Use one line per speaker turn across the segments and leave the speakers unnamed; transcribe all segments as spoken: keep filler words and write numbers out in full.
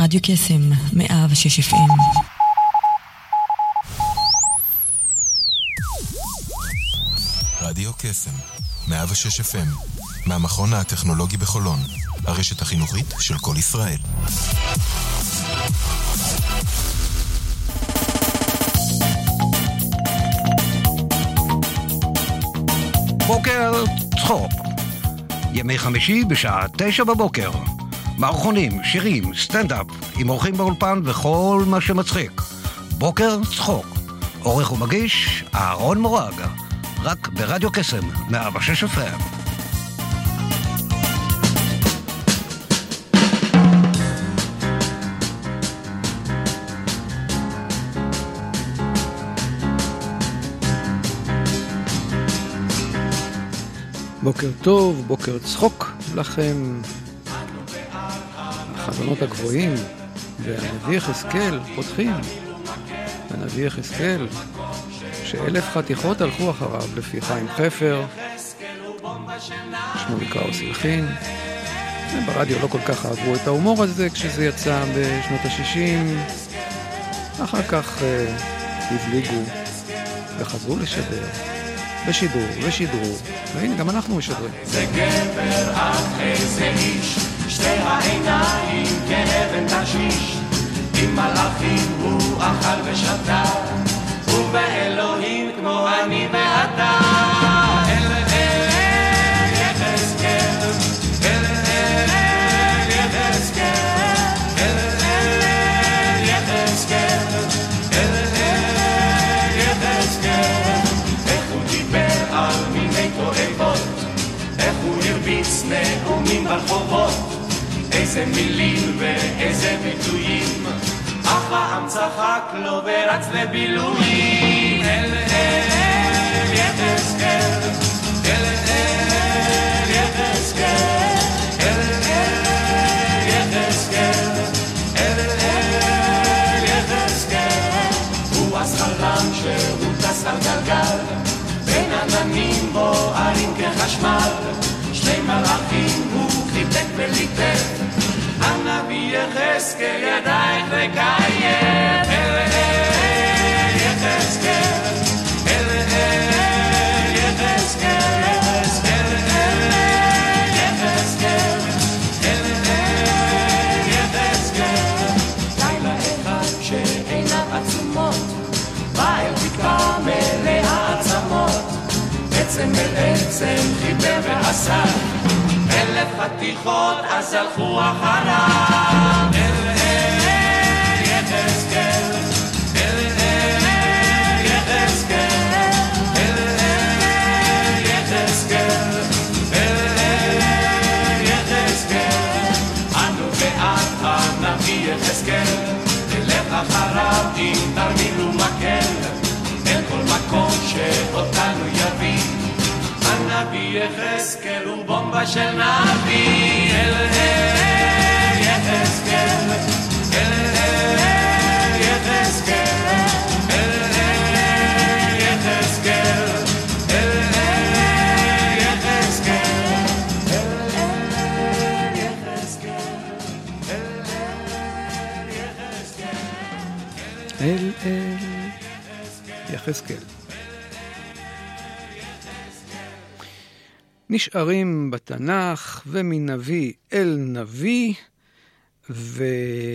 רדיו קסם, מאה ושש אף אם.
רדיו קסם, מאה ושש אף אם, מהמכון הטכנולוגי בחולון, הרשת החינוכית של כל ישראל.
בוקר צחוק, ימי חמישי בשעה תשע בבוקר. מערכונים, שירים, סטנדאפ, עם אורחים באולפן וכל מה שמצחיק. בוקר צחוק, עורך ומגיש אהרון מורג, רק ברדיו קסם, מאה ושש אף אם.
בוקר טוב, בוקר צחוק לכם. החזונות הגבוהים והנביא יחזקאל פותחים. הנביא יחזקאל שאלף חתיכות הלכו אחריו לפי חיים חפר, שמוליק קראוס הלחין. ברדיו לא כל כך אהבו את ההומור הזה כשזה יצא בשנות ה-שישים. אחר כך אה, הבליגו וחזרו לשדר ושידרו ושידרו, והנה גם אנחנו משדרים.
זה גבר אחרי זה איש, שתי העיניים כאבן תשיש, עם מלאכים הוא אכל ושתה, ובאלוהים כמו אני ואתה. אל אל יחזקאל, אל אל יחזקאל, אל אל יחזקאל, אל אל יחזקאל. איך הוא דיבר על מיני תועבות, איך הוא הרביץ נאומים ברחובות, איזה מילים ואיזה ביטויים, אך העם צחק לו ורץ לבילויים. אל אל יחזקאל, אל אל יחזקאל, אל אל יחזקאל, אל אל יחזקאל. הוא אז חלם שהוא טס על גלגל, בין עננים בוערים כחשמל, שני מלאכים הוא חיבק וליטף, הנביא יחזקאל ידע איך לקיים. אל אל יחזקאל, אל אל יחזקאל, אל אל יחזקאל, אל אל יחזקאל. לילה אחד שעיניו עצומות, בא אל תקווה מלאה עצמות, עצם אל עצם חיבר ועשה, אלף חתיכות אז הלכו אחריו. אל אל יחזקאל, אל אל יחזקאל, אל אל יחזקאל, אל אל יחזקאל. אנו בעד הנביא יחזקאל, נלך אחריו עם תרמיל ומקל, אל כל מקום שאותנו יביא. הנביא יחזקאל הוא בומבה של נביא. אל אל יחזקאל, אל אל יחזקאל, אל אל יחזקאל, אל אל יחזקאל, אל אל יחזקאל,
אל אל יחזקאל. נשארים בתנ"ך ומנביא אל נביא, וזה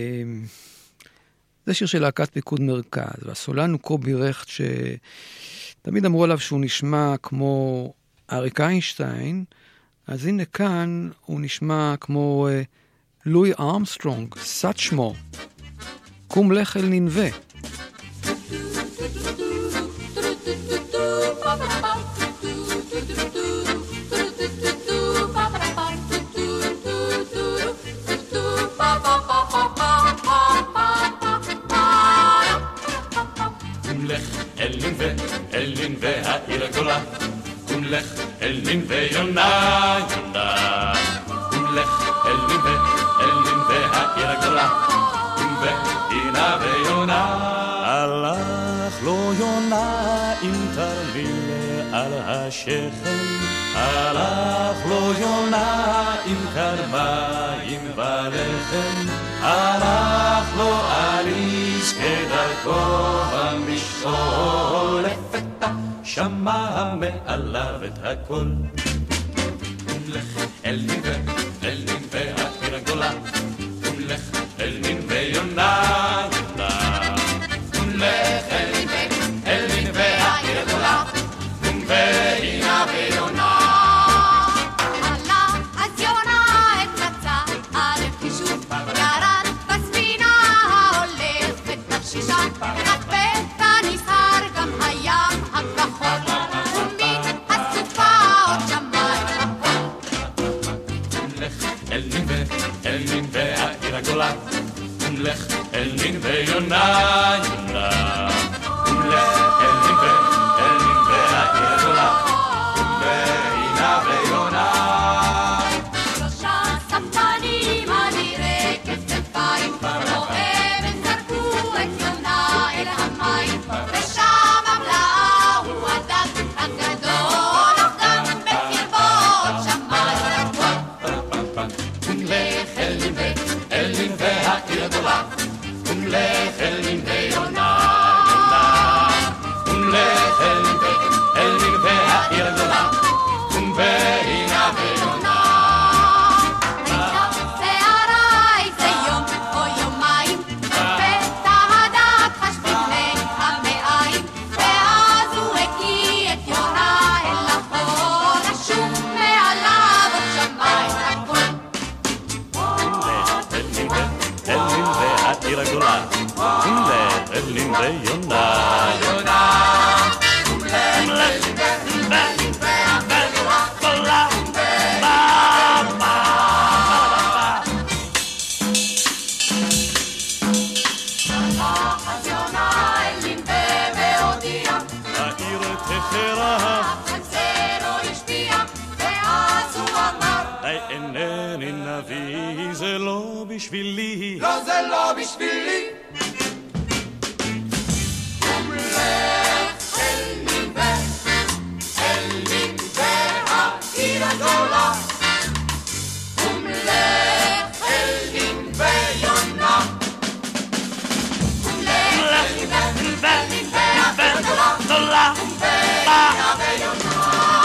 שיר של להקת פיקוד מרכז, והסולן הוא קובי רכט, שתמיד אמרו עליו שהוא נשמע כמו אריק איינשטיין, אז הנה כאן הוא נשמע כמו לואי ארמסטרונג, סת שמו, קום לך אל ננבה.
אל ננבה, אל ננבה העיר הגדולה, קום לך אל ננבה יונה, יונה. קום לך אל ננבה, אל ננבה העיר הגדולה, קום והנה ויונה. הלך לו יונה עם תרמיל על השכם, הלך לו יונה עם קרמיים ולחם, הלך שמע מעליו את הכל. לך אל נינווה, אל נינווה העיר הגדולה, לך אל נינווה יונה יונה. לך אל נינווה, אל נינווה העיר הגדולה, והנה ויונה.
עלה אז יונה את מצא על חישוב, ירד בספינה ההולך ותרשישה, נחבט הנסהר גם הים הכחול, ומן הסופה עוד שמע את הכל.
לך אל נינווה, אל נינווה העיר הגדולה, לך אל נינווה יונה יונה. לך אל נינווה, אל נינווה העיר הגדולה, והנה ויונה.
שלושה ספנים אדירי כתפיים, כמו אבן זרקו את יונה אל המים, ושם המלאה הוא הדג הגדול, אך גם בקרבו שמע את הכל.
לך אל נינווה, אל נינווה העיר הגדולה, לך אל נינווה יונה יונה. לך אל נינווה, אל נינווה העיר הגדולה, והנה ויונה.
הייתה שערה איזה יום או יומיים, לפתע הדג חש בדמי המעיים, ואז הוא הקיא את יונה אל החול, השום מעליו עוד שמע את הכל.
אל נינווה, אל נינווה העיר הגדולה, לך אל נינווה יונה יונה.
אז יונה אל נינווה והודיע,
העיר תחרב,
על זה לא השפיע, ואז הוא אמר,
די אינני נביא, זה לא בשבילי.
לא זה לא בשבילי. ומלך אל נינווה, אל נינווה העיר הגדולה, ומלך אל נינווה יונה. ומלך אל נינווה, נינווה העיר הגדולה, והנה ויונה.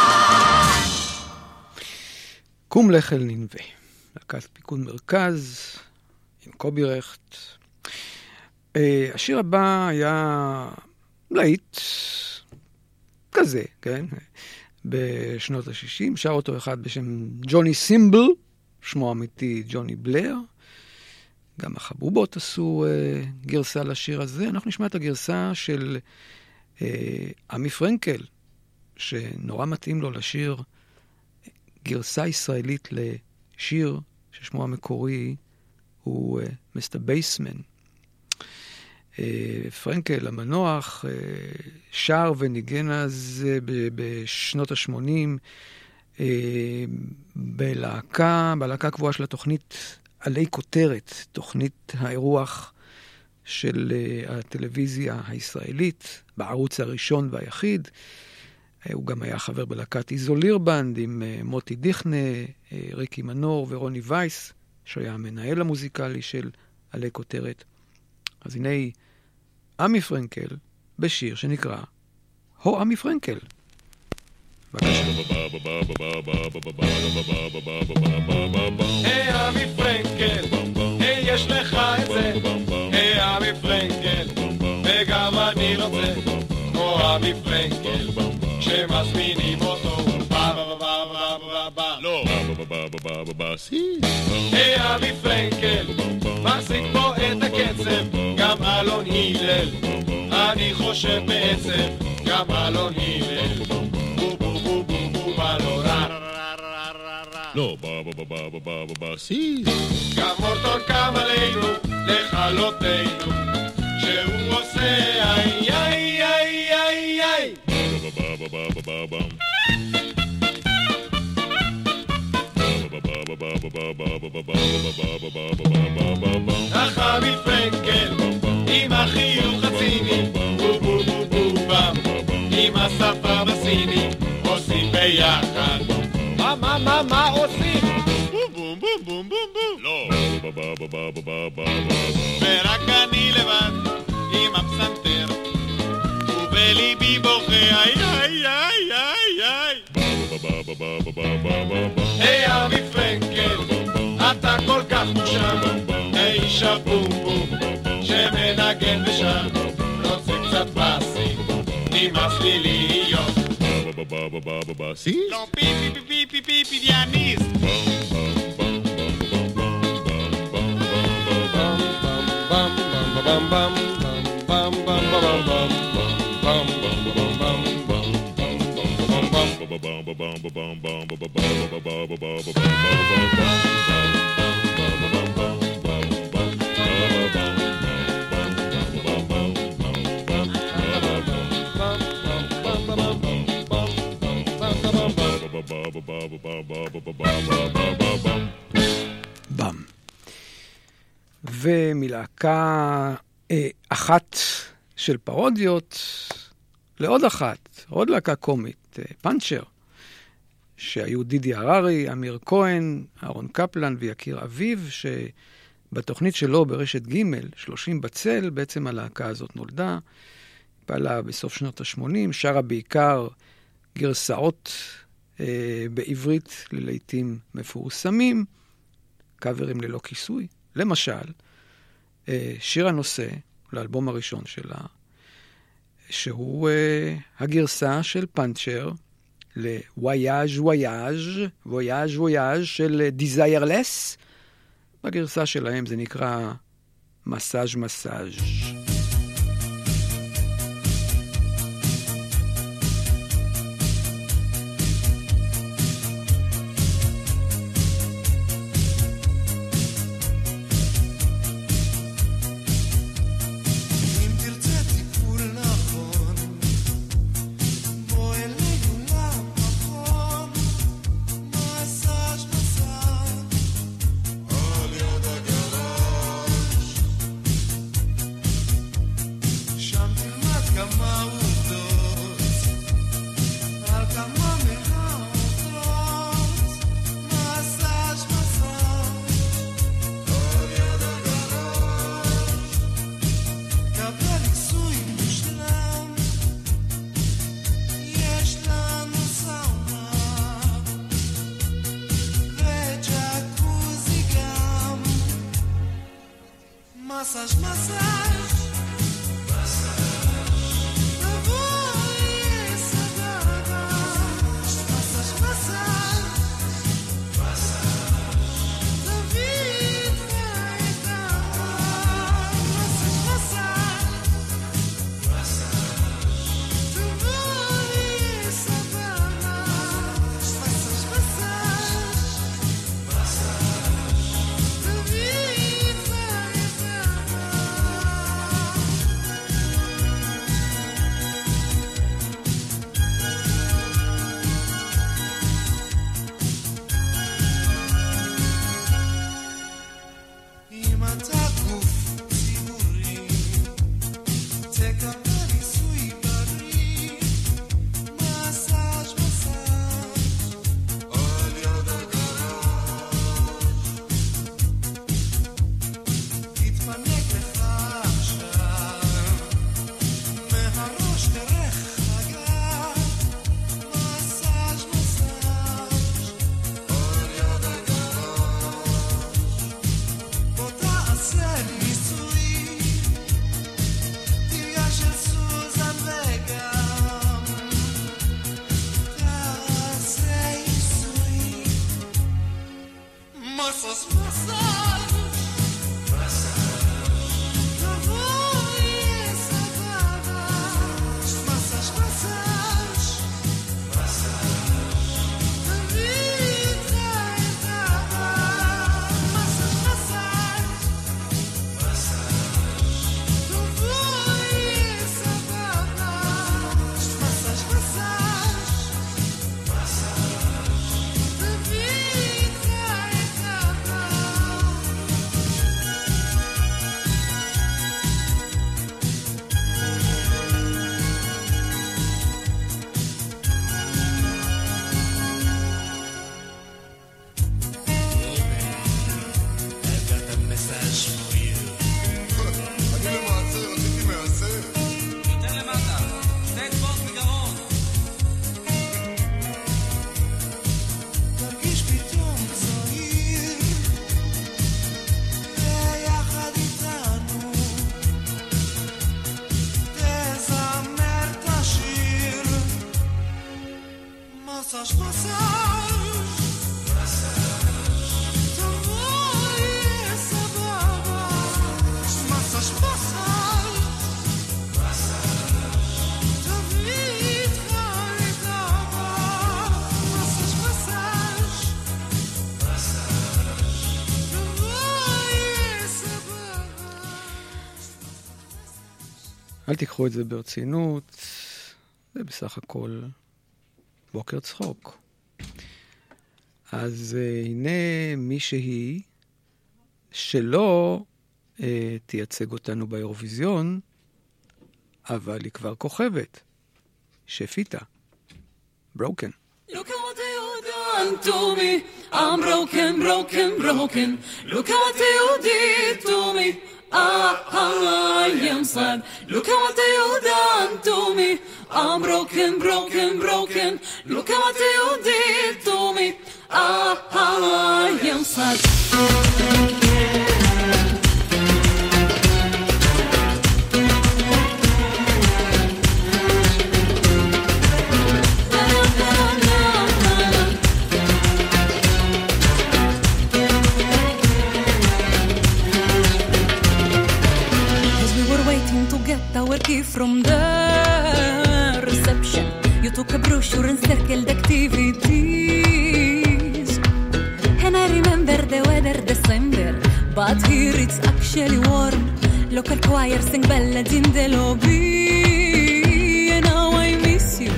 קום לך אל נינווה, להקת פיקוד מרכז עם קובי רכט. Uh, השיר הבא היה להיט כזה, כן? בשנות ה-שישים, שר אותו אחד בשם ג'וני סימבל, שמו אמיתי ג'וני בלר. גם החבובות עשו uh, גרסה לשיר הזה. אנחנו נשמע את הגרסה של uh, עמי פרנקל, שנורא מתאים לו לשיר גרסה ישראלית לשיר ששמו המקורי הוא uh, מיסטר בייסמן. Uh, פרנקל המנוח uh, שר וניגן אז uh, ב- בשנות ה-שמונים uh, בלהקה, בלהקה קבועה של התוכנית עלי כותרת, תוכנית האירוח של uh, הטלוויזיה הישראלית, בערוץ הראשון והיחיד. Uh, הוא גם היה חבר בלהקת איזוליר בנד עם uh, מוטי דיכנה, uh, ריקי מנור ורוני וייס, שהיה המנהל המוזיקלי של עלי כותרת. אז הנה עמי פרנקל בשיר שנקרא הו עמי פרנקל.
היי עמי פרנקל, היי יש לך את זה, היי עמי פרנקל, וגם אני רוצה, כמו עמי פרנקל, שמזמינים אותו, בא בא בא בא בא בא לא, בא בא בא בא בא סי. היי עמי פרנקל, מחזיק פה את הקצב, גם אלון הלל, אני חושב בעצם, גם אלון הלל, בו בו בו בו בו בא לא רע לא, בא בא בא בא בא בא סי. גם מורטון קם עלינו, לכלותינו, שהוא עושה איי איי איי איי איי בא בא בא בא בא בא אך עמי פרנקל עם החיוך הציני בו בו בו בו בם עם השפה בסיני עושים ביחד מה מה מה מה עושים בום בום בום בום בום בום לא ורק אני לבד עם הפסנתר ובליבי בוכה איי איי ¿Sí? No, pi, pi, pi, pi, pi, pi, de anís.
בם. ומלהקה אה, אחת של פרודיות לעוד אחת, עוד להקה קומית, אה, פאנצ'ר, שהיו דידי הררי, אמיר כהן, אהרון קפלן ויקיר אביב, שבתוכנית שלו ברשת ג' שלושים בצל, בעצם הלהקה הזאת נולדה, פעלה בסוף שנות ה-שמונים, שרה בעיקר גרסאות אה, בעברית ללהיטים מפורסמים, קאברים ללא כיסוי. למשל, אה, שיר הנושא לאלבום הראשון שלה, שהוא אה, הגרסה של פאנצ'ר לוויאז' וויאז' וויאז' וויאז' של דיזיירלס. בגרסה שלהם זה נקרא מסאז' מסאז'. אל תיקחו את זה ברצינות, זה בסך הכל בוקר צחוק. אז uh, הנה מישהי שלא uh, תייצג אותנו באירוויזיון, אבל היא כבר כוכבת. שפיטה. Broken.
Look at what you done to me. I'm broken, broken, broken. Look at what you did to me. Ah, I am sad. Look at what you done to me. I'm broken, broken, broken. Look at what you did to me. Ah, I am sad.
Our key from the reception. You took a brochure and circled activities. And I remember the weather December, but here it's actually warm. Local choir sing ballads in the lobby. And now I miss you.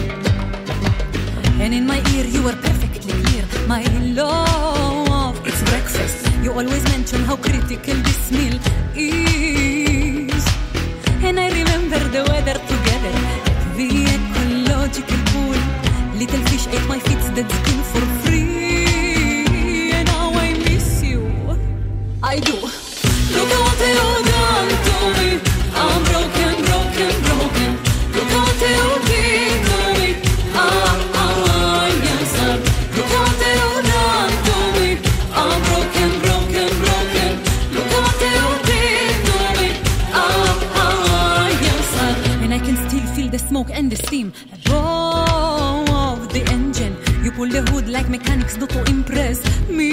And in my ear you were perfectly clear. My love, it's breakfast. You always mention how critical this meal is. And I remember the weather together at the ecological pool. Little fish ate my feet dead skin for free. And now I miss you. I do.
Look at what you done to me. I'm broken, broken, broken. Look at what you did to me. Ah, I am sad. Look at what you done to me. I'm broken, broken, broken. Look at what you did to me. Ah,
I can still feel the smoke and the steam above the engine. You pull the hood like mechanics do to impress me.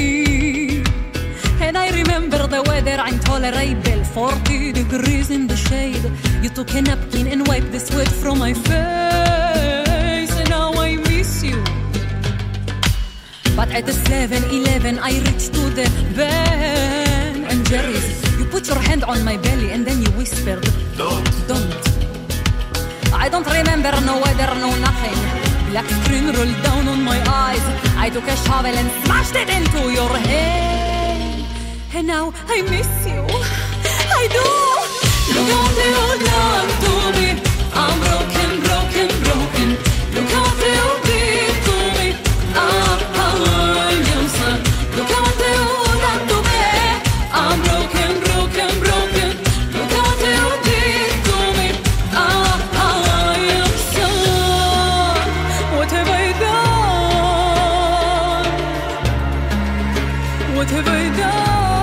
And I remember the weather intolerable, forty degrees in the shade. You took a napkin and wiped the sweat from my face. And now I miss you. But at the seven eleven I reached to the Ben and Jerry's. You put your hand on my belly and then you whispered, Don't, don't. I don't remember no weather, no nothing. Black screen rolled down on my eyes. I took a shovel and smashed it into your head. And now I miss you. I do.
Look what you done to me. I'm broken, broken, broken. Look what you did to me. Ah, I am sad. Look what you done to me. I'm broken, broken, broken. Look what you did to me. Ah, I am sad.
What have I done? What have I done?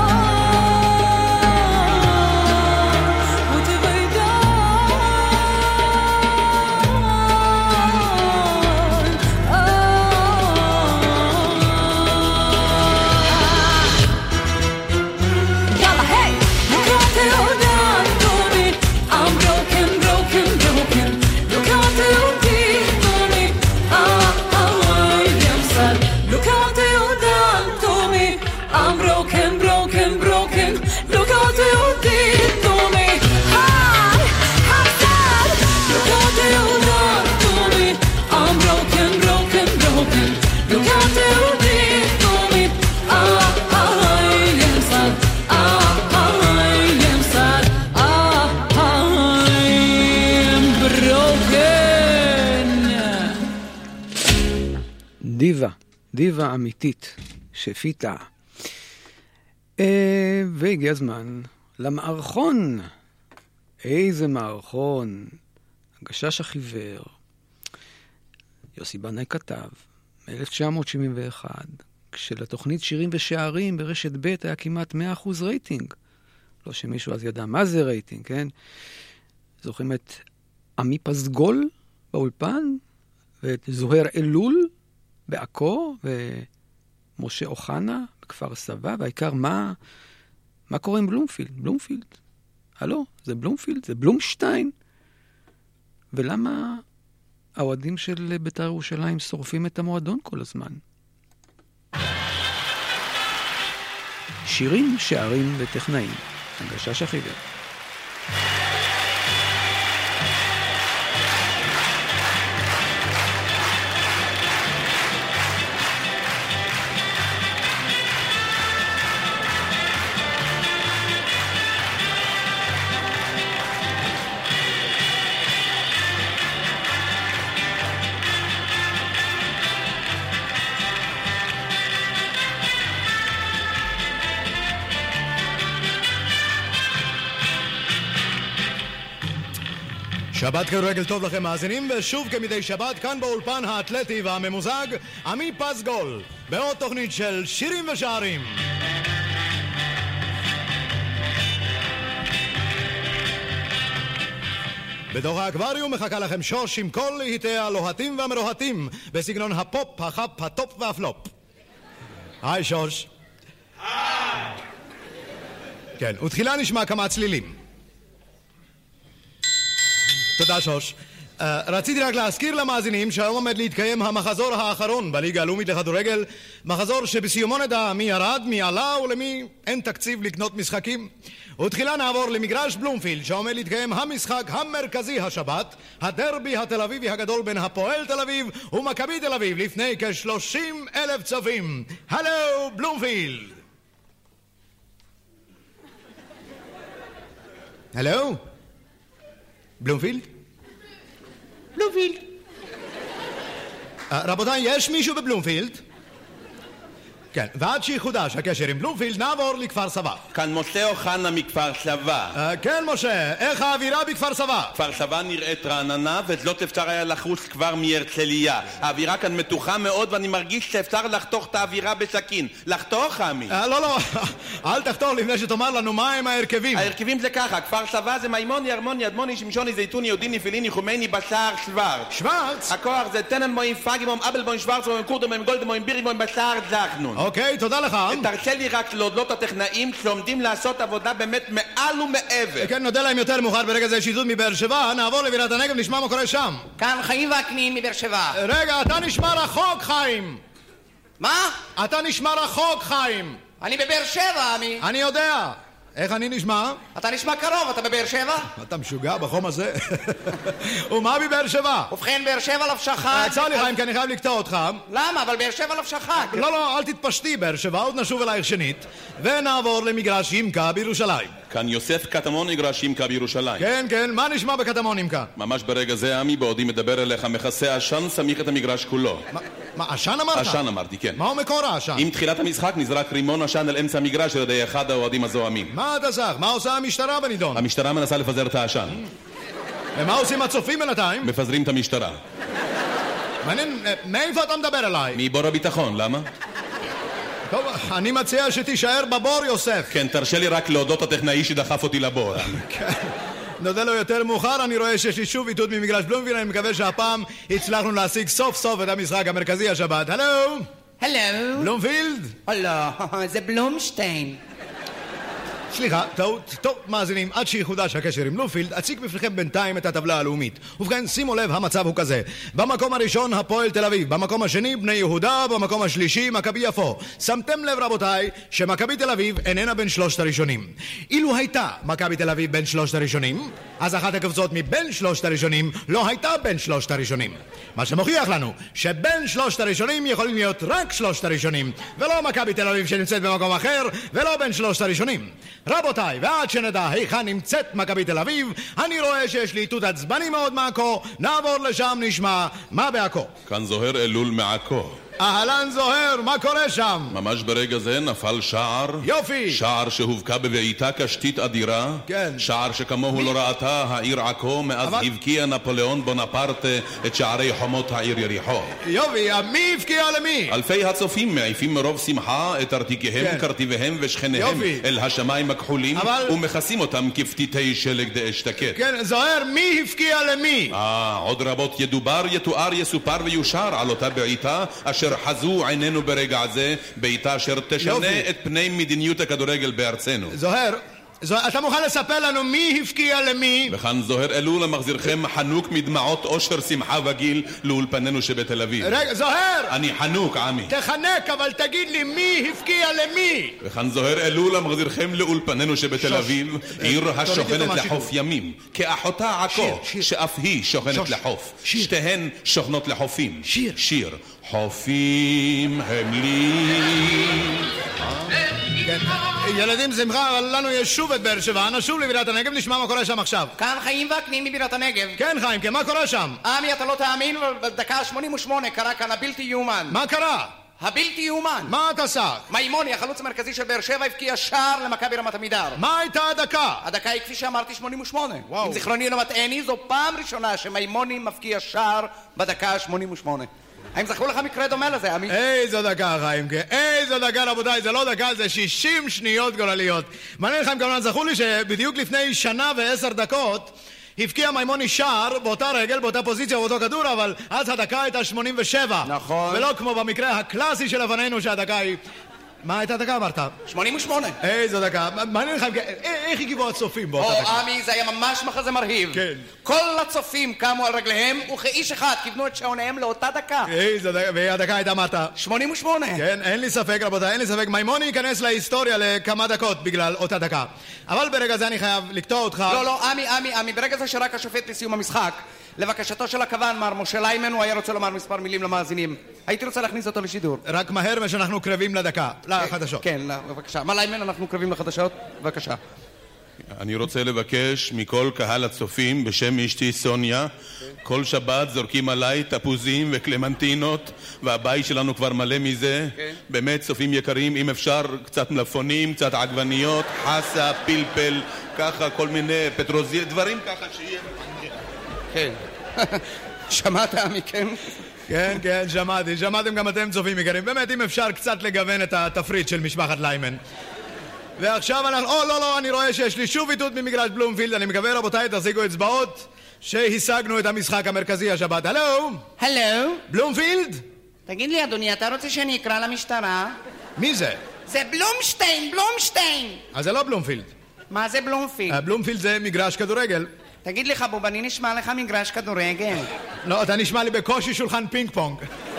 What have I done? Oh.
Yalla, hey! Look what you done to me. I'm broken, broken, broken. Look what you did to me. Ah, I am sad. Look what you done to me. I'm broken, broken, broken. Look what you did to me. Hi, I'm sad. Look what you done to me. I'm broken, broken, broken. Look what you did to me. Ah, I am sad. Ah, I am sad. Ah, I am broken.
דיבה, דיבה אמיתית, שפיטה. אה, והגיע הזמן למערכון. איזה מערכון. הגשש החיוור. יוסי בנאי כתב, מ-אלף תשע מאות שבעים ואחת, כשלתוכנית שירים ושערים ברשת ב' היה כמעט מאה אחוז רייטינג. לא שמישהו אז ידע מה זה רייטינג, כן? זוכרים את עמי פסגול באולפן, ואת זוהר אלול בעכו, ומשה אוחנה בכפר סבא, והעיקר מה, מה קורה עם בלומפילד? בלומפילד. הלו, זה בלומפילד, זה בלומשטיין. ולמה האוהדים של בית"ר ירושלים שורפים את המועדון כל הזמן? שירים, שערים וטכנאים. הגשש החיוור.
שבת כדורגל טוב לכם מאזינים, ושוב כמדי שבת כאן באולפן האתלטי והממוזג עמי פסגול בעוד תוכנית של שירים ושערים. בתוך האקווריום מחכה לכם שוש עם כל להיטי הלוהטים והמרוהטים בסגנון הפופ, החפ, הטופ והפלופ. היי שוש. היי. כן, ותחילה נשמע כמה צלילים. תודה שוש. Uh, רציתי רק להזכיר למאזינים שהיום עומד להתקיים המחזור האחרון בליגה הלאומית לכדורגל, מחזור שבסיומו נדע מי ירד, מי עלה ולמי אין תקציב לקנות משחקים. ותחילה נעבור למגרש בלומפילד שעומד להתקיים המשחק המרכזי השבת, הדרבי התל אביבי הגדול בין הפועל תל אביב ומכבי תל אביב לפני כ-שלושים אלף צופים. הלו בלומפילד. הלו בלומפילד? בלומפילד. רבותיי, יש מישהו בבלומפילד? כן, ועד שיחודש הקשר עם בלומפילד נעבור לכפר סבא.
כאן משה אוחנה מכפר סבא.
כן משה, איך האווירה בכפר סבא?
כפר סבא נראית רעננה וזאת אפשר היה לחוש כבר מהרצליה. האווירה כאן מתוחה מאוד ואני מרגיש שאפשר לחתוך את האווירה בסכין. לחתוך, עמי?
לא, לא, אל תחתוך לפני שתאמר לנו מה הם ההרכבים.
ההרכבים זה ככה, כפר סבא זה מימוני, הרמוני, אדמוני, שמשוני, זיתוני, יודיני, פיליני, חומייני, בשער, שוורץ.
שוורץ?
הכוח זה טננבוים, פאגיבוים, אבלבוים, שוורצבוים, קורדבוים, גולדבוים, ביריבוים, בשער, זכנון.
אוקיי, תודה לך.
תרשה לי רק להודות הטכנאים שעומדים לעשות עבודה באמת מעל ומעבר.
כן, נודה להם יותר מאוחר. ברגע זה שיזות מבאר שבע, נעבור לבירת הנגב, נשמע מה קורה שם.
כאן חיים וקנין מבאר שבע.
רגע, אתה נשמע רחוק, חיים.
מה?
אתה נשמע רחוק, חיים.
אני בבאר שבע, עמי.
אני יודע. איך אני נשמע?
אתה נשמע קרוב, אתה בבאר שבע?
אתה משוגע בחום הזה? ומה בבאר שבע?
ובכן, באר שבע לא שחק.
צר לי חיים, כי אני חייב לקטוע אותך.
למה? אבל באר שבע לא שחק.
לא, לא, אל תתפשטי באר שבע, עוד נשוב אלייך שנית, ונעבור למגרש ימקה בירושלים.
כאן יוסף קטמון מגרש ימקה בירושלים.
כן, כן, מה נשמע בקטמון ימקה?
ממש ברגע זה, עמי, בעודי מדבר אליך, מכסה עשן סמיך את המגרש כולו.
מה, עשן אמרת?
עשן אמרתי, כן.
מהו מקור העשן?
עם תחילת המשחק נזרק רימון עשן אל אמצע המגרש על ידי אחד האוהדים הזוהמים.
מה אתה זך? מה עושה המשטרה בנידון?
המשטרה מנסה לפזר את העשן.
ומה עושים הצופים בינתיים?
מפזרים את המשטרה.
מעניין, מאיפה אתה מדבר אליי?
מבור הביטחון, למה?
טוב, אני מציע שתישאר בבור, יוסף.
כן, תרשה לי רק להודות הטכנאי שדחף אותי לבור.
כן. נודה לו יותר מאוחר, אני רואה שיש לי שוב איתות ממגרש בלומפילד, אני מקווה שהפעם הצלחנו להשיג סוף סוף את המשחק המרכזי השבת. הלו?
הלו?
בלומפילד?
לא, זה בלומשטיין.
סליחה, טעות. טוב, מאזינים, עד שיחודש הקשר עם בלומפילד, אציג בפניכם בינתיים את הטבלה הלאומית. ובכן, שימו לב, המצב הוא כזה. במקום הראשון, הפועל תל אביב. במקום השני, בני יהודה. במקום השלישי, מכבי יפו. שמתם לב, רבותיי, שמכבי תל אביב איננה בין שלושת הראשונים. אילו הייתה מכבי תל אביב בין שלושת הראשונים, אז אחת הקבוצות מבין שלושת הראשונים לא הייתה בין שלושת הראשונים. מה שמוכיח לנו שבין שלושת הראשונים יכולים להיות רק שלושת הראשונים, ולא מכבי תל אביב שנמצאת במקום אחר, ולא בין שלושת הראשונים. רבותיי, ועד שנדע היכן נמצאת מכבי תל אביב, אני רואה שיש לי איתות עצבני מאוד מעכו. נעבור לשם, נשמע מה בעכו.
כאן זוהר אלול מעכו.
אהלן זוהר, מה קורה שם?
ממש ברגע זה נפל שער.
יופי.
שער שהובקע בבעיטה קשתית אדירה.
כן.
שער שכמוהו לא ראתה העיר עכו מאז אבל... הבקיע נפוליאון בונפרטה את שערי חומות העיר יריחו.
יופי, מי הבקיע למי?
אלפי הצופים מעיפים מרוב שמחה את ארתיקיהם, כן. קרטיביהם ושכניהם יופי. אל השמיים הכחולים אבל... ומכסים אותם כפתיתי שלג דאשתקט.
כן, זוהר, מי הבקיע למי?
אה, עוד רבות ידובר, יתואר, יסופר ויושר על אותה בעיטה אשר חזו עינינו ברגע זה, בעיטה אשר תשנה יופי. את פני מדיניות הכדורגל בארצנו.
זוהר, זוהר, אתה מוכן לספר לנו מי הפקיע למי?
וכאן זוהר אלול המחזירכם חנוק מדמעות אושר שמחה וגיל לאולפנינו שבתל אביב.
רגע, זוהר!
אני חנוק, עמי.
תחנק, אבל תגיד לי מי הפקיע למי?
וכאן זוהר אלול המחזירכם לאולפנינו שבתל אביב, עיר השוכנת לחוף ימים, כאחותה עכו, שאף היא שוכנת לחוף. שתיהן שוכנות לחופים.
שיר.
שיר. חופים הם לי.
ילדים שמחה, לנו יש שוב את באר שבע. נשוב לבירת הנגב, נשמע מה קורה שם עכשיו.
כאן חיים וקנין מבירת הנגב.
כן חיים, כן, מה קורה שם?
עמי, אתה לא תאמין, בדקה שמונים ושמונה קרה כאן הבלתי יאומן.
מה קרה?
הבלתי יאומן.
מה אתה עשה?
מימוני, החלוץ המרכזי של באר שבע, הבקיע שער למכבי רמת עמידר.
מה הייתה הדקה?
הדקה היא כפי שאמרתי שמונים ושמונה. וואו. אם זיכרוני לא מטעני, זו פעם ראשונה שמימוני מפקיע שער בדקה שמונים ושמונה. האם זכרו לך מקרה דומה לזה, עמי?
איזו דקה, חיימקה, איזו דקה, רבותיי, זה לא דקה, זה שישים שניות גורליות. מעניין לכם כמובן, זכרו לי שבדיוק לפני שנה ועשר דקות הבקיע מימוני שער באותה רגל, באותה פוזיציה, באותו כדור, אבל אז הדקה הייתה שמונים ושבע.
נכון.
ולא כמו במקרה הקלאסי שלפנינו שהדקה היא... מה הייתה דקה אמרת?
שמונים ושמונה.
איזו דקה, מעניין לכם, איך הגיבו הצופים באותה דקה?
או, עמי, זה היה ממש מחזה מרהיב.
כן.
כל הצופים קמו על רגליהם, וכאיש אחד כיוונו את שעוניהם לאותה דקה.
איזו דקה, והדקה הייתה מטה.
שמונים ושמונה.
כן, אין לי ספק, רבותיי, אין לי ספק. מימוני ייכנס להיסטוריה לכמה דקות בגלל אותה דקה. אבל ברגע זה אני חייב לקטוע אותך.
לא, לא, עמי, עמי, עמי, ברגע זה שרק השופט לסיום המשחק, לבקשתו של הכוון, מר משה ליימן, הוא היה רוצה לומר מספר מילים למאזינים. הייתי רוצה להכניס אותו לשידור.
רק מהר ושאנחנו קרבים לדקה, לחדשות.
כן, בבקשה. מר ליימן, אנחנו קרבים לחדשות. בבקשה.
אני רוצה לבקש מכל קהל הצופים בשם אשתי סוניה, כל שבת זורקים עליי תפוזים וקלמנטינות, והבית שלנו כבר מלא מזה. באמת צופים יקרים, אם אפשר קצת מלפונים, קצת עגבניות, חסה, פלפל, ככה כל מיני פטרוזיה, דברים ככה שיהיה.
כן. שמעת מכם?
כן, כן, שמעתי. שמעתם גם אתם צופים יקרים. באמת, אם אפשר קצת לגוון את התפריט של משפחת ליימן. ועכשיו אנחנו... או, לא, לא, אני רואה שיש לי שוב איתות ממגרש בלומפילד. אני מקווה, רבותיי, תחזיקו אצבעות שהשגנו את המשחק המרכזי השבת. הלו?
הלו?
בלומפילד?
תגיד לי, אדוני, אתה רוצה שאני אקרא למשטרה?
מי זה?
זה בלומשטיין, בלומשטיין.
אז זה לא בלומפילד.
מה זה בלומפילד?
בלומפילד זה מגרש כדורגל.
תגיד לי, חבוב, אני נשמע לך מגרש כדורגל.
לא, אתה נשמע לי בקושי שולחן פינג פונג.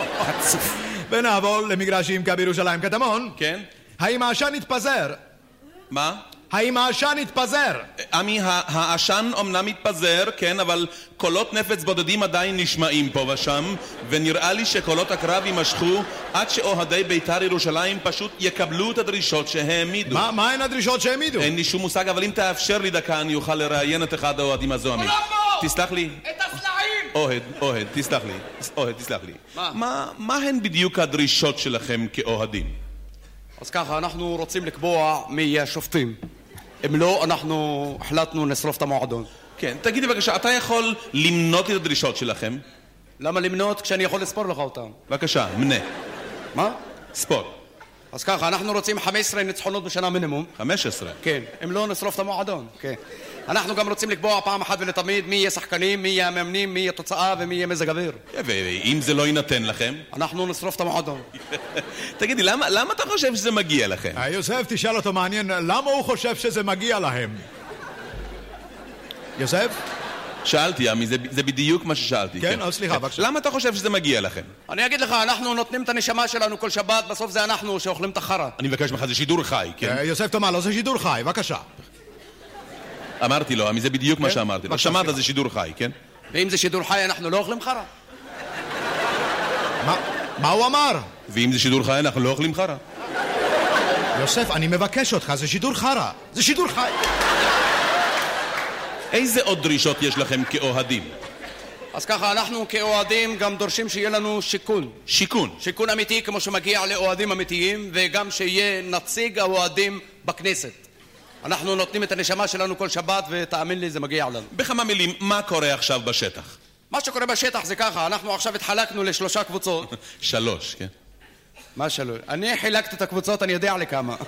ונעבור למגרשים כבירושלים קטמון.
כן?
האם העשן התפזר?
מה?
האם העשן התפזר?
עמי, העשן אומנם מתפזר, כן, אבל קולות נפץ בודדים עדיין נשמעים פה ושם, ונראה לי שקולות הקרב יימשכו עד שאוהדי בית"ר ירושלים פשוט יקבלו את הדרישות שהעמידו.
מה, מה הן הדרישות שהעמידו?
אין לי שום מושג, אבל אם תאפשר לי דקה אני אוכל לראיין את אחד האוהדים הזו, עמי. תסלח לי.
את הסלעים!
אוהד, אוהד, תסלח לי. אוהד, תסלח לי.
מה?
מה, מה הן בדיוק הדרישות שלכם כאוהדים?
אז ככה, אנחנו רוצים לקבוע מי יהיה השופטים. אם לא, אנחנו החלטנו לשרוף את המועדון.
כן, תגידי בבקשה, אתה יכול למנות את הדרישות שלכם?
למה למנות כשאני יכול לספור לך אותם?
בבקשה, מנה.
מה?
ספור.
אז ככה, אנחנו רוצים חמש עשרה ניצחונות בשנה מינימום.
חמש עשרה?
כן, אם לא נשרוף את המועדון. כן. אנחנו גם רוצים לקבוע פעם אחת ולתמיד מי יהיה שחקנים, מי יהיה המאמנים, מי יהיה תוצאה ומי יהיה מזג אוויר.
ואם זה לא יינתן לכם?
אנחנו נשרוף את המועדון.
תגידי, למה, למה אתה חושב שזה מגיע לכם?
יוסף, תשאל אותו מעניין, למה הוא חושב שזה מגיע להם? יוסף?
שאלתי, עמי, זה, זה בדיוק מה ששאלתי.
כן, אז סליחה, בבקשה.
למה אתה חושב שזה מגיע לכם?
אני אגיד לך, אנחנו נותנים את הנשמה שלנו כל שבת, בסוף זה אנחנו שאוכלים את החרה.
אני מבקש ממך, זה שידור חי, כן?
יוסף תאמר לו, זה שידור חי, בבקשה.
אמרתי לו, עמי, זה בדיוק מה שאמרתי לו. שמעת, זה שידור חי, כן?
ואם זה שידור חי, אנחנו לא אוכלים חרה.
מה הוא אמר?
ואם זה שידור חי, אנחנו לא אוכלים חרה.
יוסף, אני מבקש אותך, זה שידור חרה. זה שידור חי.
איזה עוד דרישות יש לכם כאוהדים?
אז ככה, אנחנו כאוהדים גם דורשים שיהיה לנו שיכון.
שיכון?
שיכון אמיתי כמו שמגיע לאוהדים אמיתיים, וגם שיהיה נציג האוהדים בכנסת. אנחנו נותנים את הנשמה שלנו כל שבת, ותאמין לי, זה מגיע לנו.
בכמה מילים, מה קורה עכשיו בשטח?
מה שקורה בשטח זה ככה, אנחנו עכשיו התחלקנו לשלושה קבוצות.
שלוש, כן.
מה שלוש? אני חילקתי את הקבוצות, אני יודע לכמה.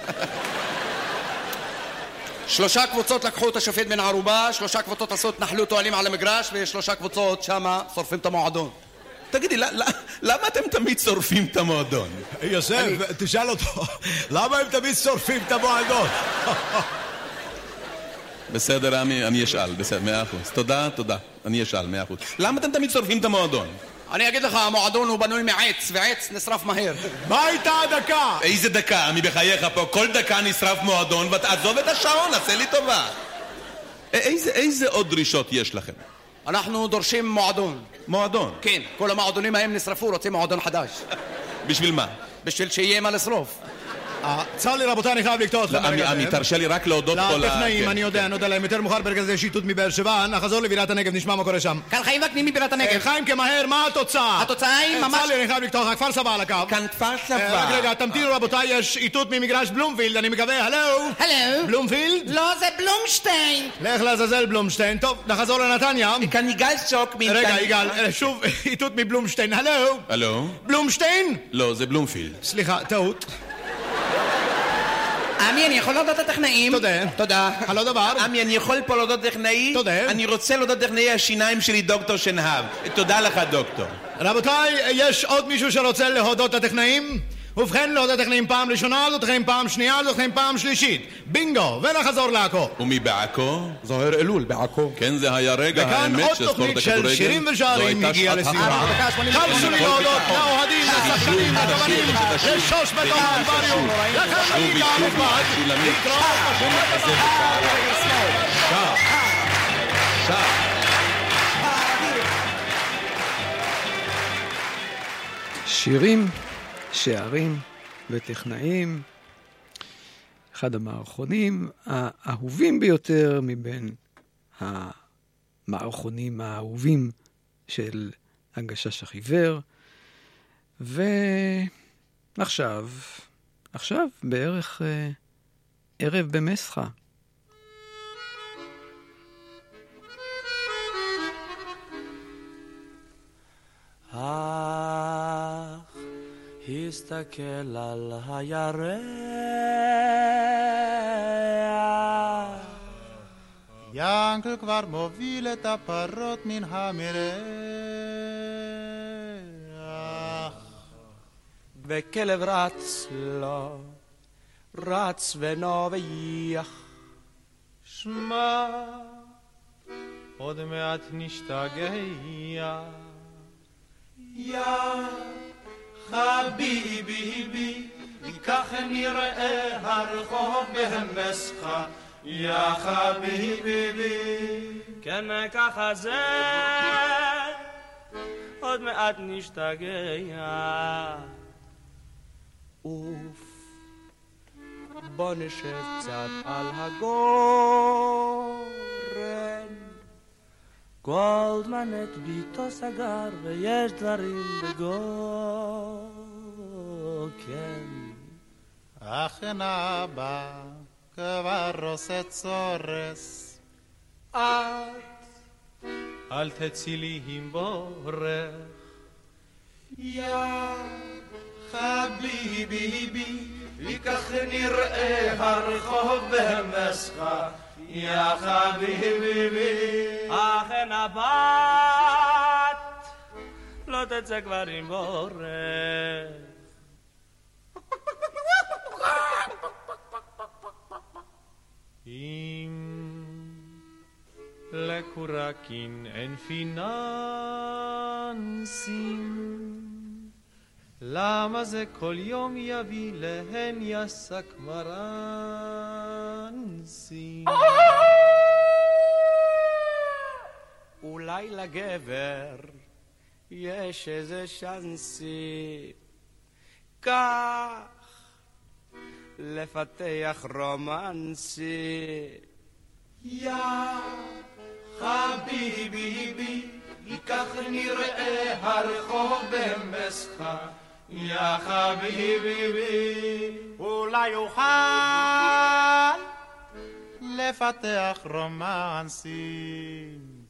שלושה קבוצות לקחו את השופט בן ערובה, שלושה קבוצות עשו התנחלות אוהלים על המגרש, ושלושה קבוצות שמה שורפים את המועדון.
תגידי, למה אתם תמיד שורפים את המועדון?
יוסף, תשאל אותו, למה הם תמיד שורפים את המועדון?
בסדר, עמי, אני אשאל, בסדר, מאה אחוז. תודה, תודה, אני אשאל, מאה אחוז. למה אתם תמיד שורפים את המועדון?
אני אגיד לך, המועדון הוא בנוי מעץ, ועץ נשרף מהר.
מה הייתה הדקה?
איזה דקה? עמי, בחייך פה, כל דקה נשרף מועדון, ותעזוב את השעון, עשה לי טובה. איזה, איזה עוד דרישות יש לכם?
אנחנו דורשים מועדון.
מועדון?
כן, כל המועדונים ההם נשרפו, רוצים מועדון חדש.
בשביל מה?
בשביל שיהיה מה לשרוף.
צר לי רבותיי, אני חייב לקטוע אתכם
לא, עמי, עמי, תרשה לי רק להודות פה ל...
לטכנאים, אני יודע, אני יודע להם יותר מאוחר ברגע זה שיטוט מבאר שבע, נחזור לבירת הנגב, נשמע מה קורה שם.
כאן חיים וקנים מבירת הנגב.
חיים כמהר, מה התוצאה?
התוצאה היא ממש...
צר לי, אני חייב לקטוע אותך, כפר סבא על הקו.
כאן כפר סבא.
רק רגע, תמתינו רבותיי, יש איתות ממגרש בלומפילד, אני מקווה, הלו?
הלו?
בלומפילד?
לא, זה בלומשטיין.
לך לעזאזל בלומשטיין. טוב, נחזור לנתניה.
כאן יגאל שוק מנתניה.
רגע, יגאל, שוב איתות מבלומשטיין, הלו?
הלו?
בלומשטיין?
לא, זה בלומפילד.
סליחה, טעות.
עמי, אני יכול להודות לטכנאים?
תודה.
תודה.
הלא דבר.
עמי, אני יכול פה להודות טכנאי?
תודה.
אני רוצה להודות טכנאי השיניים שלי, דוקטור שנהב. תודה לך, דוקטור.
רבותיי, יש עוד מישהו שרוצה להודות לטכנאים? ובכן, להודות לטכנאים פעם ראשונה, להודות לטכנאים פעם שנייה, להודות לטכנאים פעם שלישית. בינגו, ונחזור לעכו.
ומי בעכו?
זוהר אלול בעכו.
כן, זה היה רגע האמת של ספורט הכדורגל.
וכאן עוד תוכנית של שירים ושערים הגיעה לסיומה. תרשו לי להודות לאוהדים, לשחקנים, לכוונים, לשוש בתוך האקווריום, לחברים הנכבד, לקרוא בשבת הבאה.
שירים, שערים וטכנאים, אחד המערכונים האהובים ביותר מבין המערכונים האהובים של הגשש החיוור. ועכשיו, עכשיו בערך אה, ערב במסחה.
אך הסתכל על הירח,
ינקל כבר מוביל את הפרות מן המרח,
וכלב רץ לו, רץ ונובח.
שמע, עוד מעט נשתגע, יא חביבי, כך נראה הרחוב במסחה, יא חביבי.
כן, ככה זה, עוד מעט נשתגע. אוף, בוא נשב קצת על הגורן. גולדמן את ביתו סגר ויש דברים בגו, כן.
אכן אבא כבר עושה צורס, את אל תצאי לי עם בורך, יא חביבי, וכך נראה הרחוב במסחה, יא חביבי.
אכן הבת לא תצא כבר עם בורך.
אם לקורקין אין פיננסים, למה זה כל יום יביא להן יסק מרנסים?
אולי לגבר יש איזה שנסי, כך לפתח רומנסי.
יא חביבי, כך נראה הרחוב במסחה, יא חביבי.
אולי אוכל
לפתח רומנסים.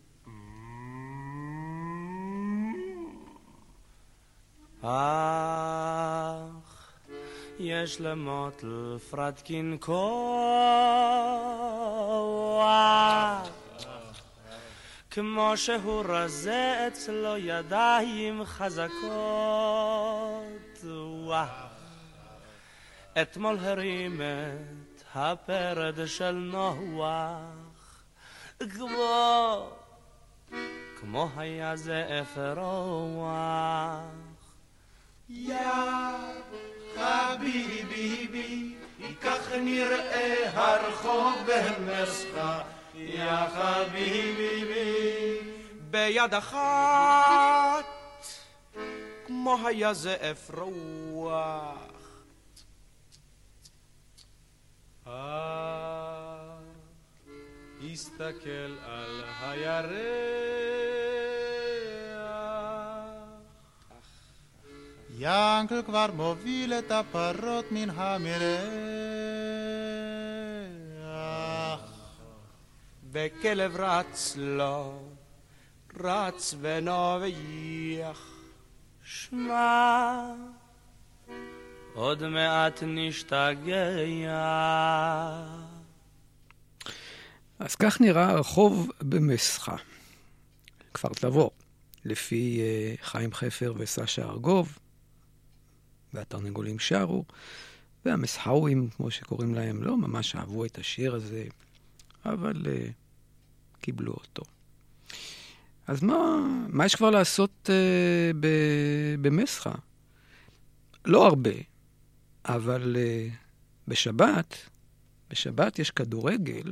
אך יש למוטל פרדקין כוח, כמו שהוא רזה אצלו ידיים חזקות. אתמול הרים את הפרד של נוח, כמו כמו היה זה אפרוח.
יא חביבי, כך נראה הרחוב במסחה, יא חביבי.
ביד אחת כמו היה זה אפרוח,
להסתכל על הירח.
ינקל כבר מוביל את הפרות מן המרח.
וכלב רץ לו, רץ ונובח. שמע, עוד מעט נשתגע.
אז כך נראה הרחוב במסחה, כפר תבור, לפי uh, חיים חפר וסשה ארגוב, והתרנגולים שרו, והמסחאוים, כמו שקוראים להם, לא ממש אהבו את השיר הזה, אבל uh, קיבלו אותו. אז מה, מה יש כבר לעשות uh, ב- במסחה? לא הרבה, אבל uh, בשבת, בשבת יש כדורגל,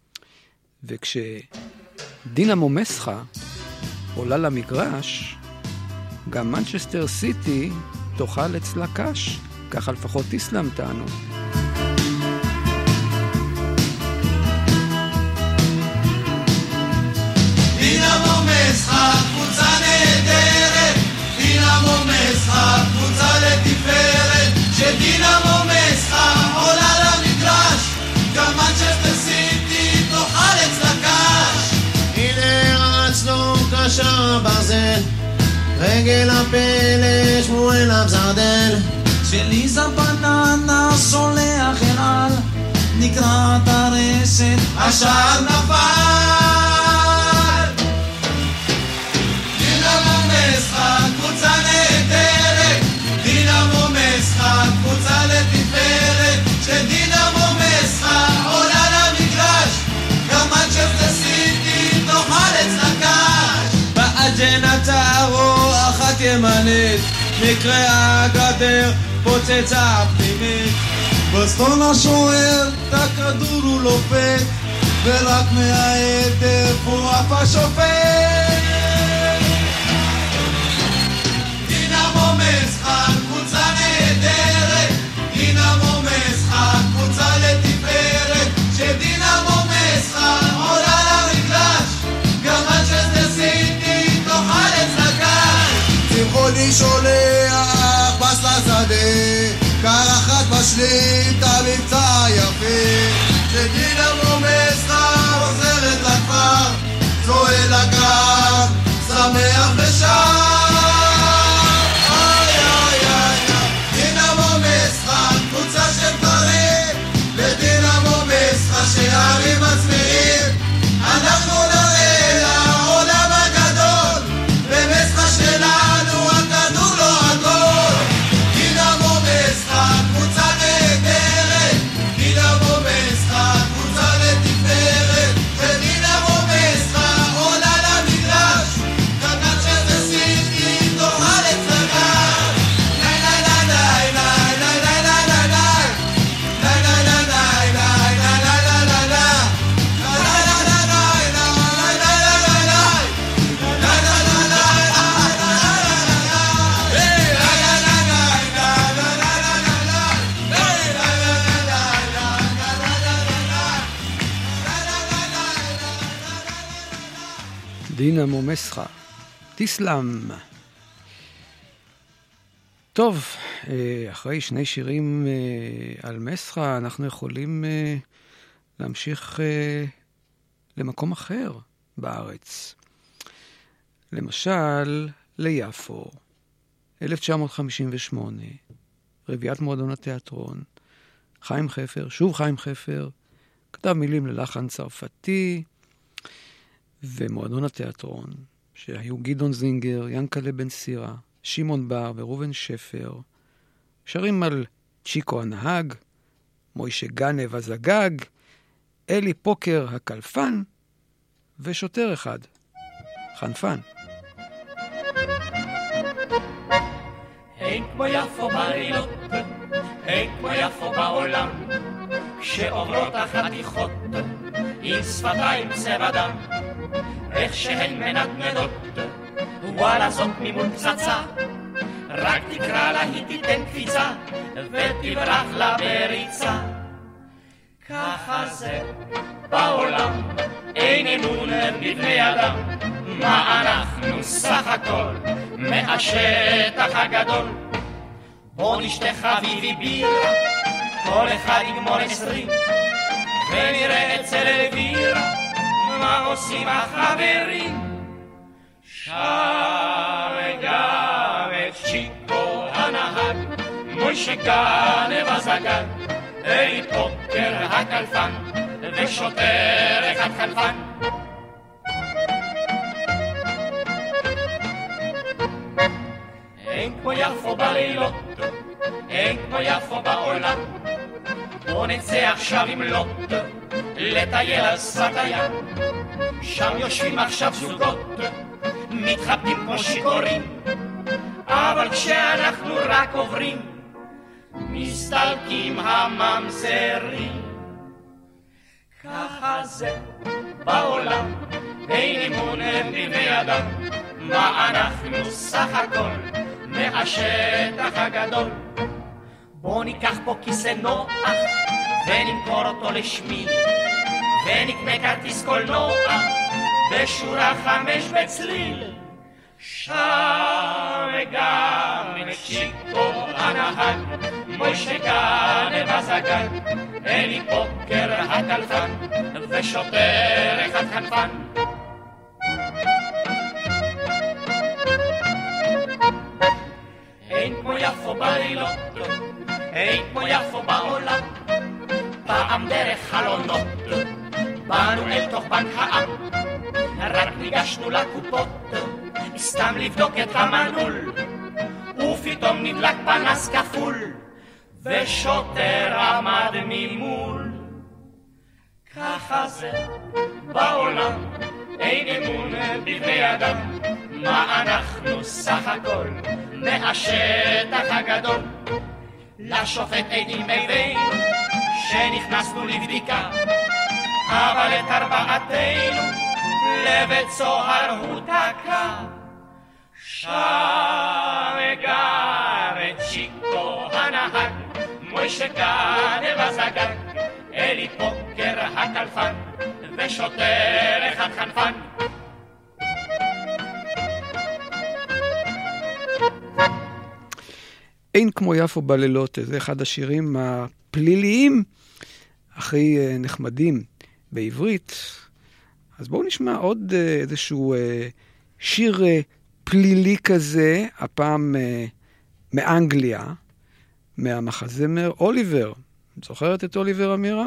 וכשדינמו מסחה עולה למגרש, גם מנצ'סטר סיטי תאכל אצלה קש, ככה לפחות איסלאם טענו.
דינמו מסחה, קבוצה נהדרת, דינמו מסחה, קבוצה לתפארת, שדינמו מסחה עולה למגרש, גם מנצ'סטר סיטי תאכל אצלה קש.
הנה רצנו קשר ברזל, רגל הפלא שמואל אבזרדל,
שליזה בננה סולח אל על, נקראת הרשת, השער נפל. דינמו מסחה, קבוצה נהדרת, דינמו מסחה, קבוצה לתפארת, שדינמו מסחה עולה למגרש, גם מנצ'סטר סיטי תאכל אצלה קש. באג'נדה אחת ימנית, נקראה גדר, פוצצה פנימית. בסטון השוער, את הכדור הוא לופת, ורק מהעדר הוא אף השופט. דינמו מסחה, קבוצה נהדרת, דינמו מסחה, קבוצה לתפארת, שדינמו מסחה עולה למגרש, גם מנצ'סטר סיטי תאכל אצלה קש.
צמחוני שולח פס לשדה, קרחת משלים את המבצע היפה,
שדינמו מסחה חוזרת לכפר, צועד לקרב, שמח ושר. אוי אוי אוי, דינמו מסחה, קבוצה של גברים, ודינמו מסחה שערים עצמיים, אנחנו נראה לעולם הגדול, במסחה שלנו הכדור לא עגול. דינמו מסחה, קבוצה נהדרת, דינמו מסחה, קבוצה לתפארת, ודינמו מסחה עולה למגרש, גם מנצ'סטר סיטי תאכל אצלה קש. לי לי לי לי לי לי לי לי לי לי לי
דינמו מסחה, תיסלאם. טוב, אחרי שני שירים על מסחה, אנחנו יכולים להמשיך למקום אחר בארץ. למשל, ליפו, אלף תשע מאות חמישים ושמונה, רביעיית מועדון התיאטרון, חיים חפר, שוב חיים חפר, כתב מילים ללחן צרפתי, ומועדון התיאטרון, שהיו גדעון זינגר, ינקלה בן סירה, שמעון בר ורובן שפר, שרים על צ'יקו הנהג, מוישה גנב הזגג, אלי פוקר הקלפן, ושוטר אחד, חנפן.
אין כמו יפו בלילות, אין כמו יפו בעולם, כשעוברות החתיכות עם שפתיים צבע דם, איך שהן מנדנדות, וואלה זאת ממול פצצה, רק תקרא לה היא תיתן קפיצה, ותברח לה בריצה. ככה זה בעולם, בבני אדם, מה אנחנו סך הכל מהשטח הגדול. בוא נשתה חביבי בירה, כל אחד יגמור עשרים, ונראה אצל אלבירה מה עושים החברים. שר גם את צ'יקו הנהג, מוישה גנב הזגן, אלי פוקר הקלפן, ושוטר אחד חלפן. אין כמו יפו בלילות, אין כמו יפו בעולם. בוא נצא עכשיו עם לוט, לטייל על שפת הים. שם יושבים עכשיו זוגות, מתחבקים כמו שיכורים, אבל כשאנחנו רק עוברים, מסתלקים הממזרים. ככה זה בעולם, אין אמון בבני אדם, מה אנחנו סך הכל מהשטח הגדול. בוא ניקח פה כיסא נוח ונמכור אותו לשמי, ונקנה כרטיס קולנוע בשורה חמש בצליל. שם גם את צ'יקו הנהג, מוישה גנב הזגן, אלי פוקר הקלפן, ושוטר אחד חנפן. אין כמו יפו בלילות, אין כמו יפו בעולם. פעם דרך חלונות באנו אל תוך בנק העם, רק ניגשנו לקופות סתם לבדוק את המנעול, ופתאום נדלק פנס כפול ושוטר עמד ממול. ככה זה בעולם, אין אמון בבני אדם, מה אנחנו סך הכל מהשטח הגדול. לשופט עדים הבאנו שנכנסנו לבדיקה, אבל את ארבעתנו לבית סוהר הוא תקע. שם גר את צ'יקו הנהג, מוישה גנב הזגן, אלי פוקר הקלפן, ושוטר אחד חנפן.
אין כמו יפו בלילות, זה אחד השירים הפליליים הכי נחמדים בעברית. אז בואו נשמע עוד איזשהו שיר פלילי כזה, הפעם מאנגליה, מהמחזמר אוליבר. זוכרת את אוליבר אמירה?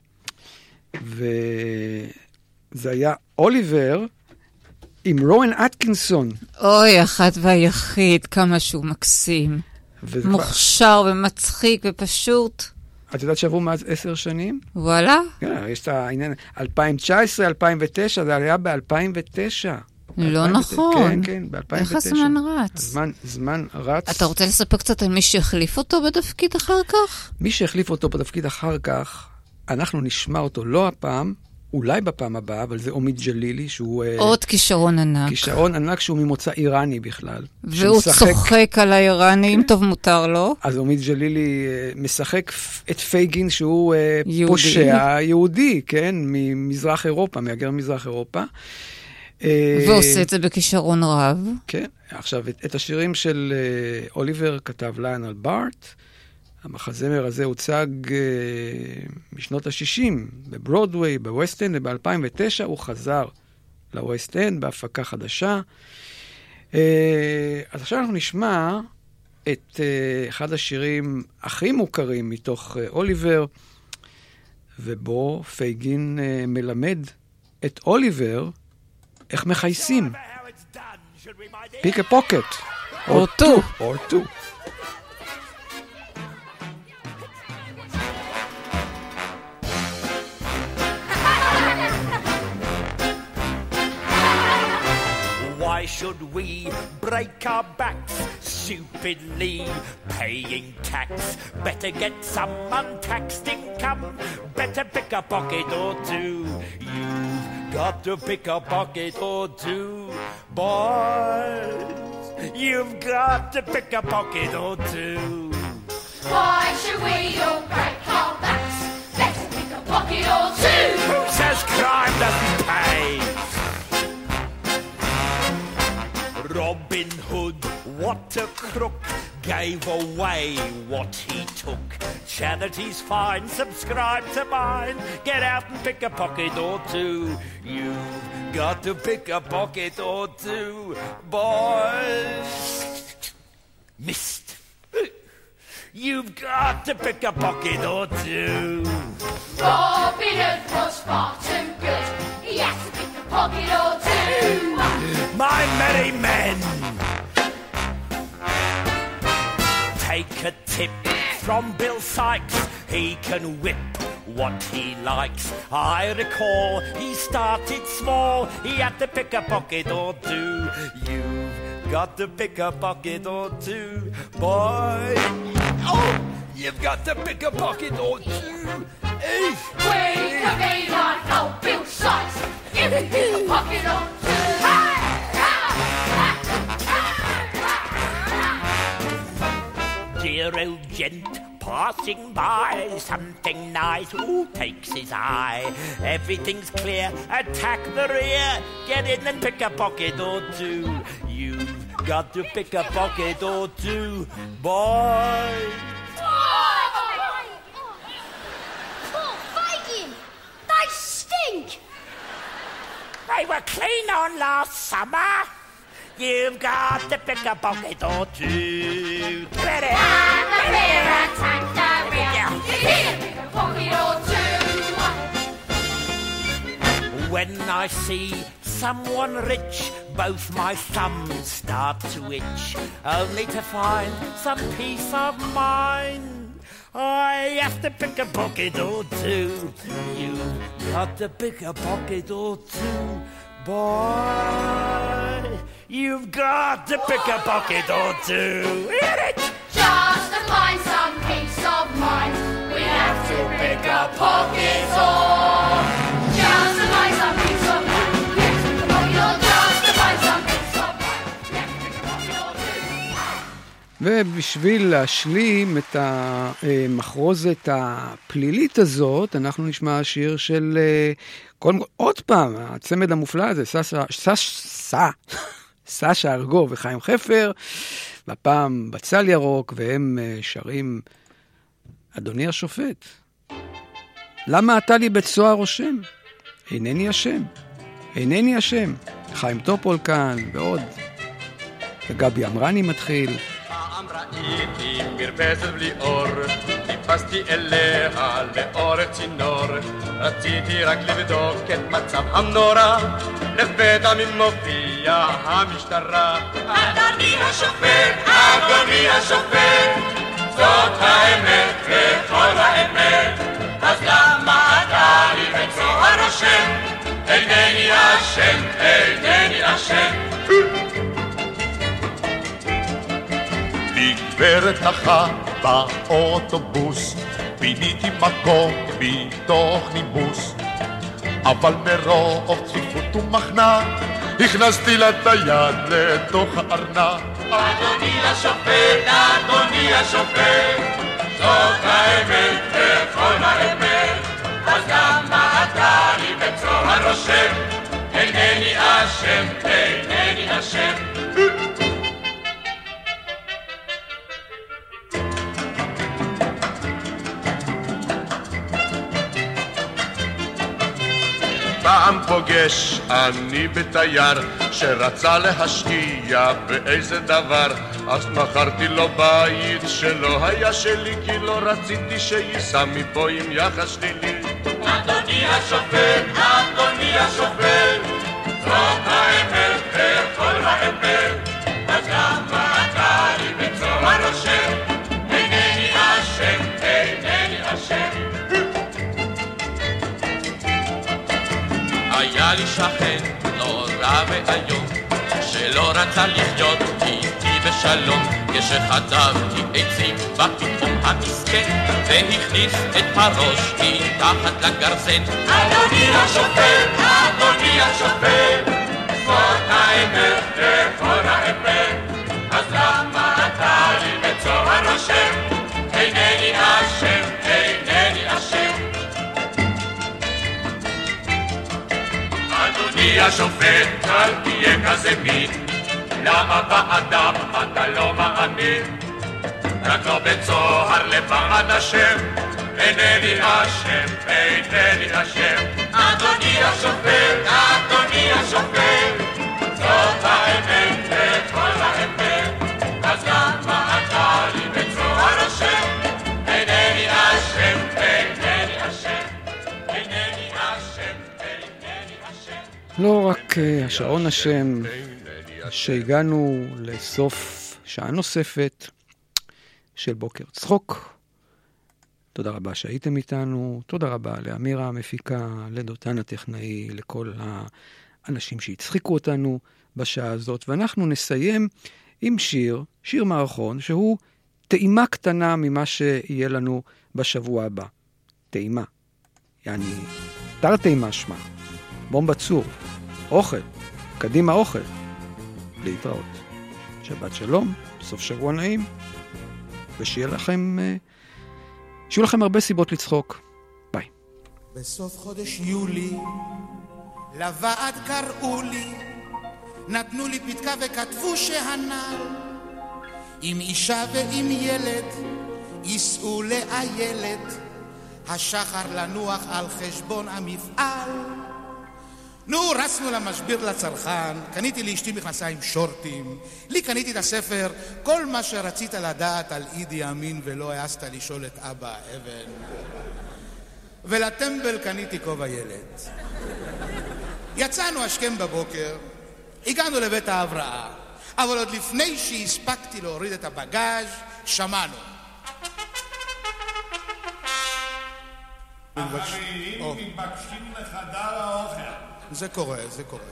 וזה היה אוליבר עם רואן אטקינסון.
אוי, אחד והיחיד, כמה שהוא מקסים. מוכשר ומצחיק ופשוט.
את יודעת שעברו מאז עשר שנים?
וואלה?
כן, יש את העניין, אלפיים תשע עשרה, אלפיים ותשע, זה היה ב-אלפיים ותשע.
לא נכון.
כן, כן, ב-אלפיים ותשע.
איך הזמן רץ?
זמן, זמן רץ.
אתה רוצה לספר קצת על מי שהחליף אותו בתפקיד אחר כך?
מי שהחליף אותו בתפקיד אחר כך, אנחנו נשמע אותו לא הפעם, אולי בפעם הבאה, אבל זה עומית ג'לילי, שהוא...
עוד כישרון ענק.
כישרון ענק שהוא ממוצא איראני בכלל.
והוא צוחק על האיראנים, טוב מותר לו.
אז עומית ג'לילי משחק את פייגין, שהוא פושע יהודי, כן? ממזרח אירופה, מהגר מזרח אירופה.
ועושה את זה בכישרון רב.
כן. עכשיו, את השירים של אוליבר כתב ליונל בארט, המחזמר הזה הוצג בשנות ה-שישים, בברודווי, בווסט אנד, וב-אלפיים ותשע הוא חזר לווסט אנד בהפקה חדשה. אז עכשיו אנחנו נשמע את אחד השירים הכי מוכרים מתוך אוליבר, ובו פייגין מלמד את אוליבר איך מחייסים. Pick a pocket.
Or two.
Or two.
Why should we break our backs stupidly paying tax? Better get some untaxed income. Better pick a pocket or two. You've got to pick a pocket or two. Boys, you've got to pick a pocket or two.
Why should we all break our backs? Let's pick a pocket or two.
Who says crime doesn't pay? Robin Hood, what a crook, gave away what he took. Charity's fine, subscribe to mine. Get out and pick a pocket or two. You've got to pick a pocket or two, boys. Missed. You've got to pick a pocket or two.
Robin Hood was far too good. He has to pick a pocket or two.
My merry men, take a tip from Bill Sykes. He can whip what he likes. I recall he started small. He had to pick a pocket or two. You've got to pick a pocket or two, boy. Oh, you've got to pick a pocket or two. Hey.
We can be like old Bill Sykes. If we pick a pocket or two.
Dear old gent passing by, something nice, who takes his eye? Everything's clear, attack the rear, get in and pick a pocket or two. You've got to pick a pocket or two, boy.
Poor Fagin! They stink!
They were clean on last summer. You've got to pick a pocket or two. Ready?
And the rear attack the rear. You need to pick a pocket or two.
When I see someone rich, both my thumbs start to itch, only to find some peace of mind. I have to pick a pocket or two. You've got to pick a pocket or two, boy. You've got to pick a pocket or two. Hit it!
Just to find some peace of mind, we have to pick a pocket or. Just to find some peace of mind, we have to pick a pocket or. Just to find some peace of mind, we have to pick a pocket or two.
ובשביל להשלים את המחרוזת הפלילית הזאת, אנחנו נשמע שיר של, עוד פעם, הצמד המופלא הזה, סשה, סשה, סשה ארגוב וחיים חפר, והפעם בצל ירוק, והם שרים, אדוני השופט, למה אתה לי בית סוהר רושם? אינני אשם, אינני אשם. חיים טופול כאן, ועוד. וגבי אמרני מתחיל.
ראיתי מרפסת בלי אור, טיפסתי אליה לאורך צינור, רציתי רק לבדוק את מצב המנורה, לפתע ממופיע המשטרה.
אדוני השופט, אדוני השופט, זאת האמת וכל האמת, אז למה אתה לי בית סוהר רושם? אינני אשם, אינני אשם.
גברת נחה באוטובוס, פיניתי מקום מתוך נימוס, אבל מרוב צפיפות ומחנה הכנסתי לה את היד לתוך הארנק.
אדוני השופט, אדוני השופט, זאת האמת וכל האמת, אז למה אתה לי בית סוהר רושם? אינני אשם, אינני אשם.
פעם פוגש אני בתייר שרצה להשקיע באיזה דבר, אז מכרתי לו בית שלא היה שלי, כי לא רציתי שייסע מפה עם יחס שלילי.
אדוני השופט, אדוני השופט, זאת האמת וכל האמת, אז למה אתה לי בית סוהר רושם? אינני אשם, אינני אשם.
היה לי שכן נורא ואיום, שלא רצה לחיות איתי בשלום, כשחטבתי עצים בפתאום המסכן, והכניס את הראש מתחת לגרזן.
אדוני השופט, אדוני השופט, זאת האמת וכל האמת, אז למה אתה לי בית סוהר רושם? אינני אשם, אינני אשם.
אדוני השופט, אל תהיה כזה מין,
למה באדם אתה לא מאמין? רק לא בצוהר לבעד השם, אינני אשם, אינני אשם. אדוני השופט, אדוני השופט, זאת האמת וכל האמת, אז למה אתה לי בצוהר השם? אינני אשם, אינני אשם, אינני אשם, אינני אשם.
לא רק uh, השעון השם, שהגענו לסוף שעה נוספת של בוקר צחוק. תודה רבה שהייתם איתנו, תודה רבה לאמירה המפיקה, לדותן הטכנאי, לכל האנשים שהצחיקו אותנו בשעה הזאת, ואנחנו נסיים עם שיר, שיר מערכון, שהוא טעימה קטנה ממה שיהיה לנו בשבוע הבא. טעימה, יעני, תרתי משמע, בומבה צור, אוכל, קדימה אוכל, להתראות. שבת שלום, סוף שבוע נעים, ושיהיה לכם, שיהיו לכם הרבה סיבות לצחוק. ביי.
בסוף חודש יולי, לוועד קראו לי, נתנו לי פתקה וכתבו שהנער, עם אישה ועם ילד, ייסעו לאיילת, השחר לנוח על חשבון המפעל. נו, רצנו למשביר לצרכן, קניתי לאשתי מכנסיים שורטים, לי קניתי את הספר, כל מה שרצית לדעת על אידי אמין ולא העזת לשאול את אבא אבן. ולטמבל קניתי כובע ילד. יצאנו השכם בבוקר, הגענו לבית ההבראה, אבל עוד לפני שהספקתי להוריד את הבגאז' שמענו.
החברים מתבקשים לחדר האוכל.
זה קורה, זה קורה.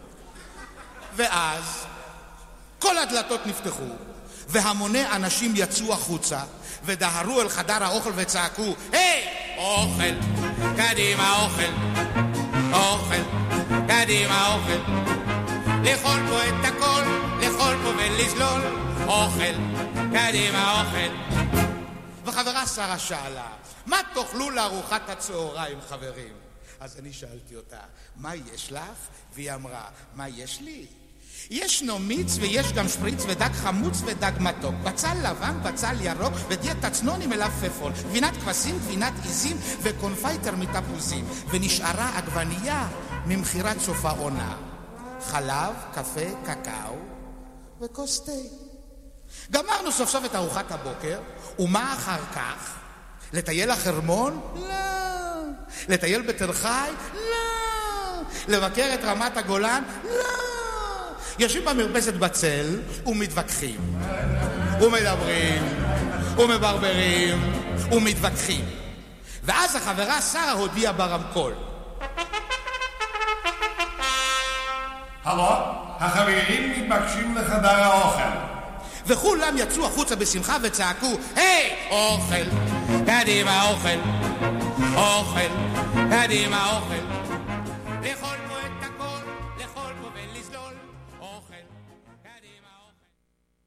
ואז כל הדלתות נפתחו, והמוני אנשים יצאו החוצה, ודהרו אל חדר האוכל וצעקו, היי, אוכל, קדימה אוכל, אוכל, קדימה אוכל. לאכול פה את הכל, לאכול פה ולזלול, אוכל, קדימה אוכל. וחברה שרה שאלה, מה תאכלו לארוחת הצהריים, חברים? אז אני שאלתי אותה, מה יש לך? והיא אמרה, מה יש לי? ישנו מיץ ויש גם שפריץ ודג חמוץ ודג מתוק, בצל לבן, בצל ירוק ודיאט צנון עם מלפפון, גבינת כבשים, גבינת עיזים וקונפייטר מתפוזים, ונשארה עגבנייה ממחירת סוף העונה. חלב, קפה, קקאו וכוס תה. גמרנו סוף סוף את ארוחת הבוקר, ומה אחר כך? לטייל לחרמון? לא. לטייל בתל חי? לא. לבקר את רמת הגולן? לא. יושבים במרפסת בצל ומתווכחים, ומדברים, ומברברים, ומתווכחים. ואז החברה שרה הודיעה ברמקול.
הלו, החברים מתבקשים לחדר האוכל.
וכולם יצאו החוצה בשמחה וצעקו, היי, אוכל, קדימה אוכל, אוכל, קדימה אוכל.